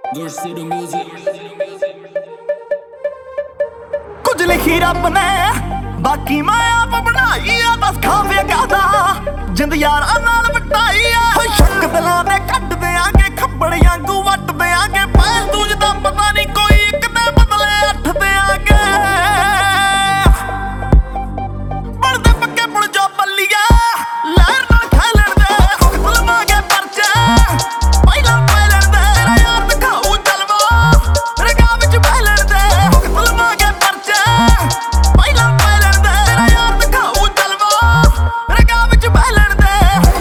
कुछ लिखी रब ने बाकी मैं आप बनाई आ दस खावे गादा जिंद यार नाल बटाई आ शक दिलां दे कट देंगे खब्बड़ियां गू वट देंगे पैर दूज दा पता नहीं कोई एक दे बदले अठ देंगे बढ़दे पक्के पुल जो बल्लिया लहर नाल खेलन दे लवांगे परचे पहिला पैलन दे तेरा यार दिखाऊ जलवा रगा विच बहलन दे लवांगे परचे पहिला पैलन दे तेरा यार दिखाऊ जलवा रगा विच बहलन दे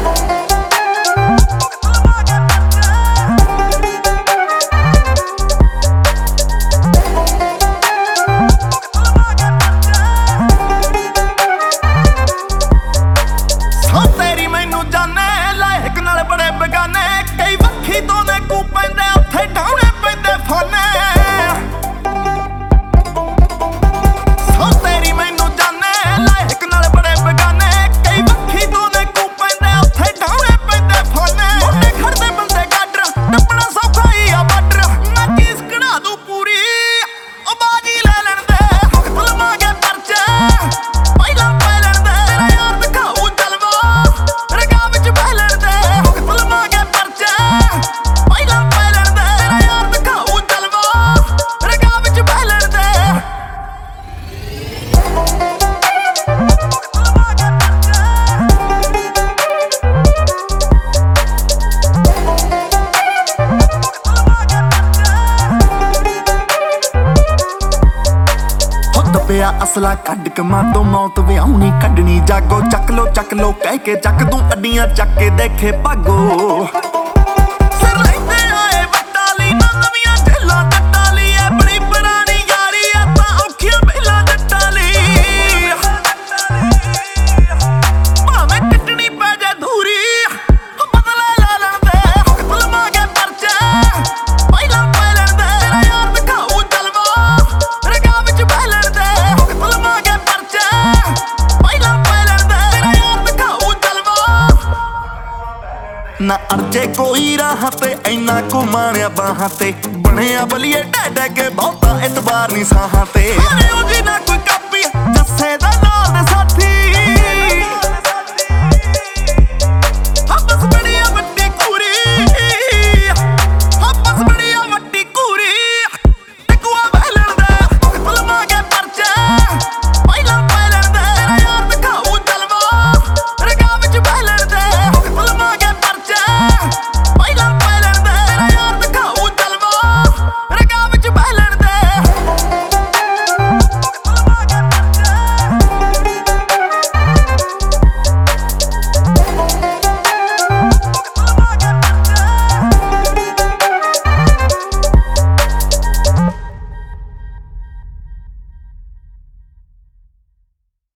तेरी मैनू जाने लायक नाल बड़े बेगाने कई वक्खी तो ने कू पैंदे उत्थे ढाउणे पैंदे फाने तेरी मैनू जाने लायक नाल बड़े बेगाने कई वक्खी तो ने कू पैंदे उत्थे ढाउणे पैंदे फाने मुंडे खड़दे बंदे गाडर टप्पना सौखा ही आ बाडर मैं चीज कढ़ा दूं पूरी ओ बाजी ले लैण दे लवांगे परचे पहिला पैलण दे तेरा यार दिखाऊ जलवा रगा विच बहलन दे लवांगे परचे पहिला पैलण दे तेरा यार दिखाऊ जलवा रगा विच बहलन दे ਪਿਆ ਅਸਲਾ ਕੱਢ ਕਮਾਂ ਤੋਂ ਮੌਤ ਵਿਆਉਣੀ ਕੱਢਣੀ ਜਾਗੋ ਚੱਕ ਲੋ ਕਹਿ ਕੇ ਚੱਕ ਦੂੰ ਅੱਡੀਆਂ ਚੱਕ ਕੇ ਦੇਖੇ ਭਾਗੋ ਸਿਰ ਲੈਂਦੇ ਆਏ ਵੱਟਾਂ ਲਈ ਨਾ ਨਵੀਆਂ ਢੇਲਾਂ ਜੱਟਾਂ ਲਈ ਐ ਬੜੀ ਪੁਰਾਣੀ ਯਾਰੀ ਐ ਤਾਂ ਔਖੀਆਂ ਪਹਿਲਾਂ ਜੱਟਾਂ ਲਈ ਭਾਵੇਂ ਕੱਟਣੀ ਪੈ ਜਾ ਧੂਰੀ ਬਦਲਾ ਲੈ ਲੈਂਦੇ ਲਵਾਂਗੇ ਪਰਚੇ ਪਹਿਲਾਂ ਪੈਲਣ ਦੇ ਤੇਰਾ ਯਾਰ ਦਿਖਾਊ ਜਲਵਾ ਰਗਾ ਵਿੱਚ ਬਹਿਲਣ ਦੇ ਲਵਾਂਗੇ ਪਰਚੇ ਪਹਿਲਾਂ ਪੈਲਣ ਦੇ ਤੇਰਾ ਯਾਰ ਦਿਖਾਊ ਜਲਵਾ ਨਾ ਅਰਜੇ ਕੋਈ ਰਾਹ ਤੇ ਇੰਨਾ ਘੁਮਾਣਿਆ ਬਾਹਾਂ ਤੇ ਬਣਿਆ ਬਲੀਏ ਢੈ ਕੇ ਬਹੁਤਾ ਇਤਬਾਰ ਨਹੀਂ ਸਾਹਾਂ ਤੇ ਉਹ ਜੀ ਨਾ ਕੋਈ ਕਾਪੀ ਜੱਸੇ ਦਾ ਨਾਲ ਦੇ ਸਾਥੀ